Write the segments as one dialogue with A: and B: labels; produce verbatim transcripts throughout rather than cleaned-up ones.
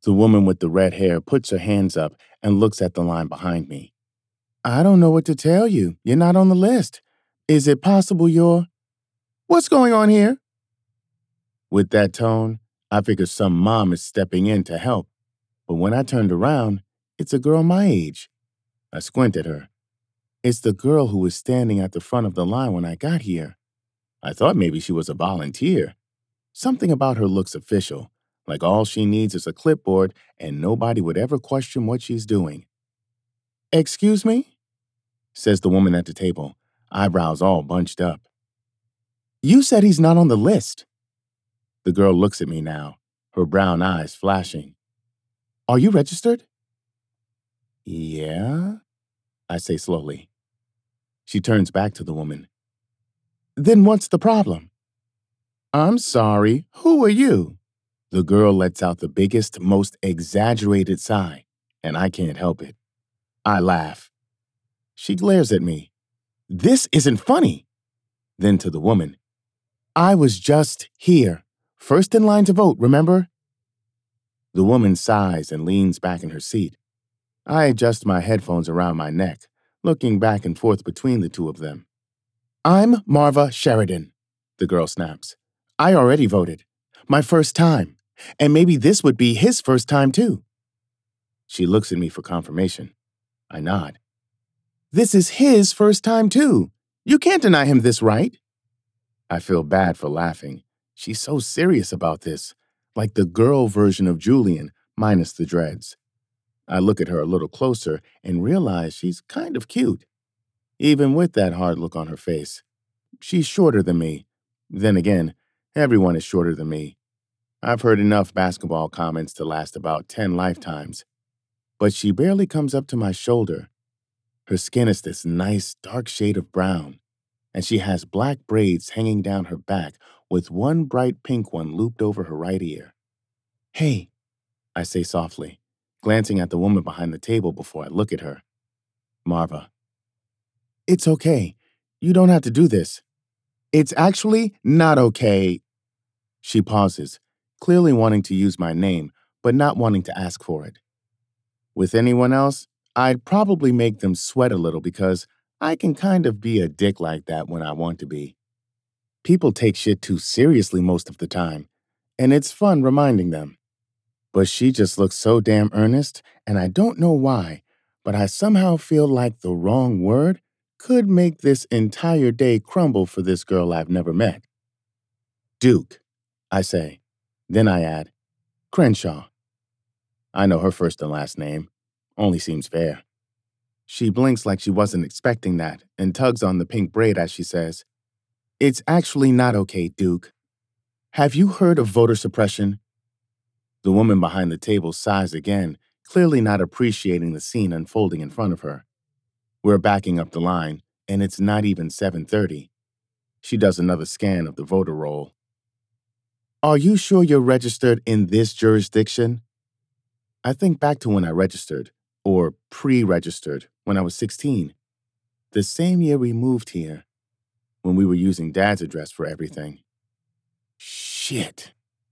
A: The woman with the red hair puts her hands up and looks at the line behind me. I don't know what to tell you. You're not on the list. Is it possible you're... What's going on here? With that tone, I figure some mom is stepping in to help. But when I turned around, it's a girl my age. I squint at her. It's the girl who was standing at the front of the line when I got here. I thought maybe she was a volunteer. Something about her looks official, like all she needs is a clipboard and nobody would ever question what she's doing. Excuse me? Says the woman at the table, eyebrows all bunched up. You said he's not on the list. The girl looks at me now, her brown eyes flashing. Are you registered? Yeah, I say slowly. She turns back to the woman. Then what's the problem? I'm sorry, who are you? The girl lets out the biggest, most exaggerated sigh, and I can't help it. I laugh. She glares at me. This isn't funny. Then to the woman. I was just here. First in line to vote, remember? The woman sighs and leans back in her seat. I adjust my headphones around my neck, looking back and forth between the two of them. I'm Marva Sheridan, the girl snaps. I already voted. My first time. And maybe this would be his first time, too. She looks at me for confirmation. I nod. This is his first time, too. You can't deny him this, right? I feel bad for laughing. She's so serious about this, like the girl version of Julian, minus the dreads. I look at her a little closer and realize she's kind of cute. Even with that hard look on her face. She's shorter than me. Then again, everyone is shorter than me. I've heard enough basketball comments to last about ten lifetimes. But she barely comes up to my shoulder. Her skin is this nice, dark shade of brown, and she has black braids hanging down her back with one bright pink one looped over her right ear. Hey, I say softly, glancing at the woman behind the table before I look at her. Marva. It's okay. You don't have to do this. It's actually not okay. She pauses, clearly wanting to use my name, but not wanting to ask for it. With anyone else, I'd probably make them sweat a little because I can kind of be a dick like that when I want to be. People take shit too seriously most of the time, and it's fun reminding them. But she just looks so damn earnest, and I don't know why, but I somehow feel like the wrong word could make this entire day crumble for this girl I've never met. Duke, I say. Then I add, Crenshaw. I know her first and last name. Only seems fair. She blinks like she wasn't expecting that and tugs on the pink braid as she says, It's actually not okay, Duke. Have you heard of voter suppression? The woman behind the table sighs again, clearly not appreciating the scene unfolding in front of her. We're backing up the line, and it's not even seven thirty. She does another scan of the voter roll. Are you sure you're registered in this jurisdiction? I think back to when I registered, or pre-registered, when I was sixteen. The same year we moved here, when we were using Dad's address for everything. Shit.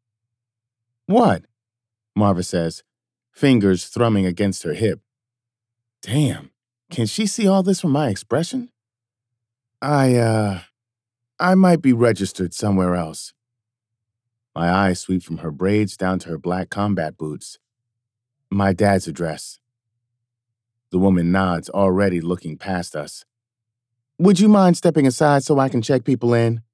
A: What? Marva says, fingers thrumming against her hip. Damn, can she see all this from my expression? I, uh, I might be registered somewhere else. My eyes sweep from her braids down to her black combat boots. My dad's address. The woman nods, already looking past us. Would you mind stepping aside so I can check people in?